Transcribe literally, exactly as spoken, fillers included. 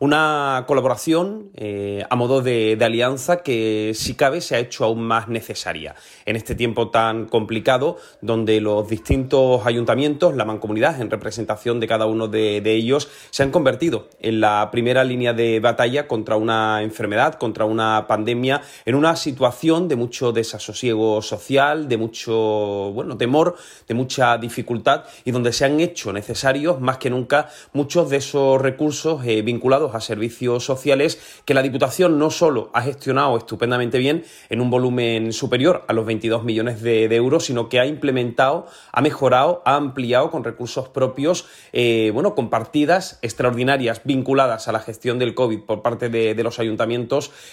Una colaboración eh, a modo de, de alianza que, si cabe, se ha hecho aún más necesaria en este tiempo tan complicado, donde los distintos ayuntamientos, la mancomunidad, en representación de cada uno de, de ellos, se han convertido en la primera línea de batalla contra una enfermedad, contra una pandemia, en una situación de mucho desasosiego social, de mucho bueno, temor, de mucha dificultad, y donde se han hecho necesarios más que nunca muchos de esos recursos eh, vinculados a servicios sociales que la Diputación no solo ha gestionado estupendamente bien en un volumen superior a los veintidós millones de, de euros, sino que ha implementado, ha mejorado, ha ampliado con recursos propios, eh, bueno, con partidas extraordinarias vinculadas a la gestión del COVID por parte de, de los ayuntamientos,